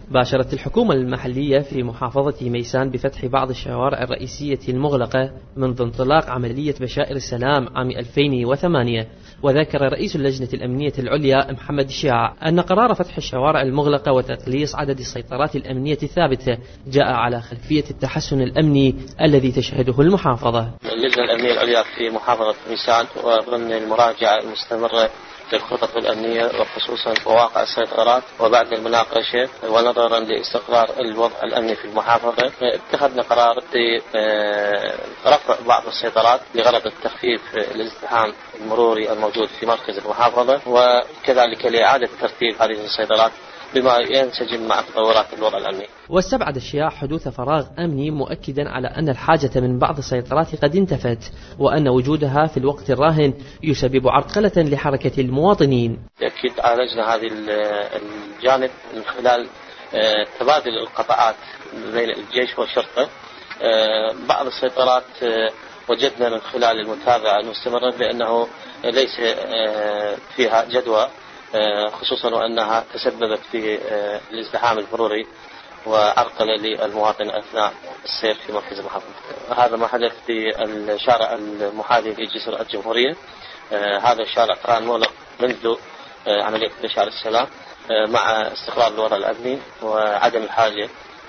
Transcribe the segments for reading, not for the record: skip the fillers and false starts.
باشرت الحكومة المحلية في محافظة ميسان بفتح بعض الشوارع الرئيسية المغلقة منذ انطلاق عملية بشائر السلام عام 2008. وذكر رئيس اللجنة الأمنية العليا محمد الشياع أن قرار فتح الشوارع المغلقة وتقليص عدد السيطرات الأمنية الثابتة جاء على خلفية التحسن الأمني الذي تشهده المحافظة. اللجنة الأمنية العليا في محافظة ميسان وضمن المراجعة المستمرة للخطط الأمنية وخصوصا مواقع السيطرات وبعد المناقشة ونظرا لاستقرار الوضع الأمني في المحافظة اتخذنا قرار برفع بعض السيطرات لغرض التخفيف الازدحام المروري الموجود في مركز المحافظة وكذلك لإعادة ترتيب هذه السيطرات بما ينسجم مع تطورات الوضع الأمني. واستبعد الشياع حدوث فراغ أمني مؤكدا على أن الحاجة من بعض السيطرات قد انتفت وأن وجودها في الوقت الراهن يسبب عرقلة لحركة المواطنين. أكيد عالجنا هذه الجانب من خلال تبادل القطاعات بين الجيش والشرطة. بعض السيطرات وجدنا من خلال المتابعة المستمرة بأنه ليس فيها جدوى خصوصا وأنها تسببت في الازدحام المروري وعرقلة للمواطن أثناء السير في مركز المحافظة. هذا ما حدث في الشارع المحاذي لجسر الجمهورية. هذا الشارع كان مغلق منذ عملية بشائر السلام مع استقرار الوضع الأمني وعدم الحاجة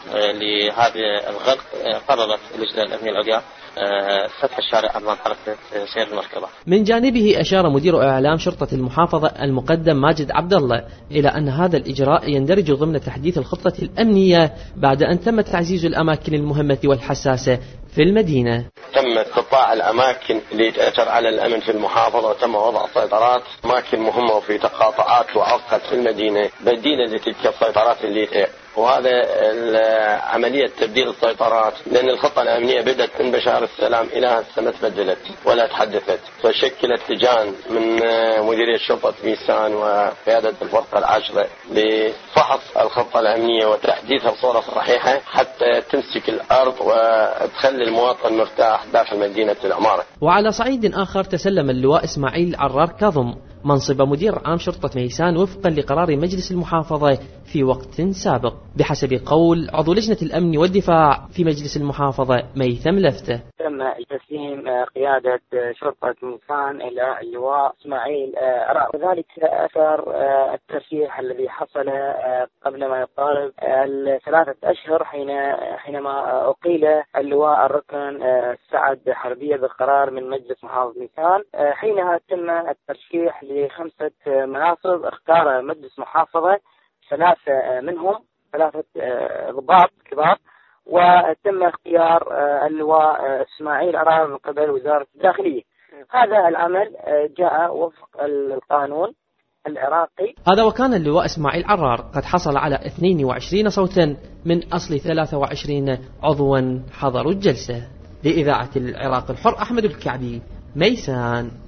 لهذا الغلق. قررت اللجنة الأمنية العليا فتح الشارع أمام حركة سير المركبة. من جانبه أشار مدير إعلام شرطة المحافظة المقدم ماجد عبد الله إلى أن هذا الإجراء يندرج ضمن تحديث الخطة الأمنية بعد أن تم تعزيز الأماكن المهمة والحساسة في المدينة. تم قطاع الأماكن اللي تأثر على الأمن في المحافظة وتم وضع سيطرات أماكن مهمة وفي تقاطعات وعقد في المدينة بديلة لتلك السيطرات اللي وهذا عملية تبديل السيطرات لأن الخطة الأمنية بدأت من بشائر السلام إلى هسه ما تبدلت ولا تحدثت. فشكلت لجان من مديرية شرطة ميسان وقيادة الفرقة العاشرة لفحص الخطة الأمنية وتحديثها بصورة صحيحة حتى تمسك الأرض وتخلي المواطن مرتاح داخل مدينة العمارة. وعلى صعيد آخر تسلم اللواء إسماعيل عرار كاظم منصب مدير عام شرطة ميسان وفقا لقرار مجلس المحافظة في وقت سابق بحسب قول عضو لجنة الأمن والدفاع في مجلس المحافظة ميثم لفتة. تم تسليم قيادة شرطة ميسان إلى اللواء إسماعيل عرار وذلك أثر الترشيح الذي حصل قبل ما يقارب 3 أشهر حينما أقيل اللواء الركن سعد حربية بالقرار من مجلس محافظة ميسان. حينها تم الترشيح ل5 مناصب اختار مجلس محافظة 3 منهم 3 ضباط كبار وتم اختيار اللواء إسماعيل عرار من قبل وزارة الداخلية. هذا العمل جاء وفق القانون العراقي. هذا وكان اللواء إسماعيل عرار قد حصل على 22 صوتا من أصل 23 عضوا حضروا الجلسة. لإذاعة العراق الحر أحمد الكعبي، ميسان.